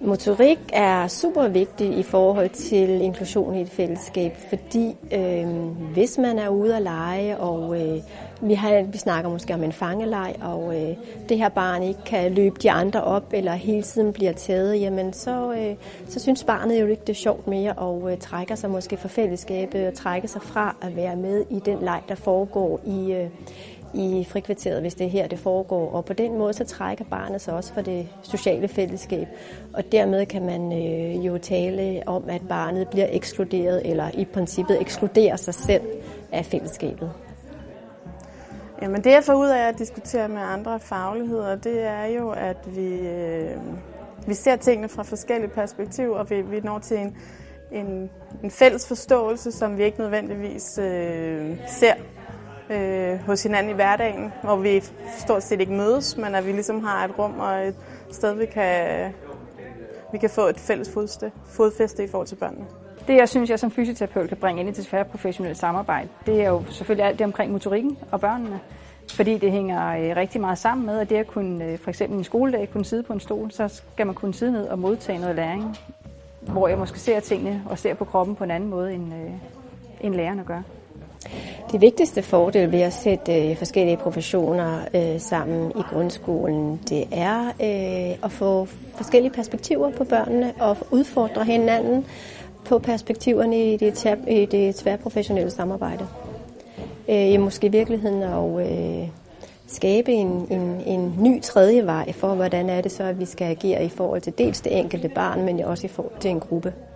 Motorik er super vigtig i forhold til inklusion i et fællesskab, fordi hvis man er ude at lege, og vi snakker måske om en fangeleg, og det her barn ikke kan løbe de andre op, eller hele tiden bliver taget, jamen så synes barnet jo ikke, det er sjovt mere, og trækker sig måske fra fællesskabet, og trækker sig fra at være med i den leg, der foregår i frikvarteret, hvis det er her, det foregår. Og på den måde, så trækker barnet sig også fra det sociale fællesskab. Og dermed kan man jo tale om, at barnet bliver ekskluderet, eller i princippet ekskluderer sig selv af fællesskabet. Jamen det jeg får ud af at diskutere med andre fagligheder, det er jo, at vi ser tingene fra forskellige perspektiver, og vi når til en fælles forståelse, som vi ikke nødvendigvis ser hos hinanden i hverdagen, hvor vi stort set ikke mødes, men at vi ligesom har et rum og et sted, vi kan få et fælles fodfæste i forhold til børnene. Det, jeg synes, jeg som fysioterapeut kan bringe ind i det tværprofessionelle samarbejde, det er jo selvfølgelig alt det omkring motorikken og børnene, fordi det hænger rigtig meget sammen med, at det at kunne, for eksempel en skoledag, kunne sidde på en stol, så skal man kunne sidde ned og modtage noget læring, hvor jeg måske ser tingene og ser på kroppen på en anden måde, end lærerne gør. Det vigtigste fordel ved at sætte forskellige professioner sammen i grundskolen, det er at få forskellige perspektiver på børnene og udfordre hinanden på perspektiverne i det tværprofessionelle samarbejde. Måske i virkeligheden at skabe en ny tredje vej for, hvordan er det så, at vi skal agere i forhold til dels det enkelte barn, men også i forhold til en gruppe.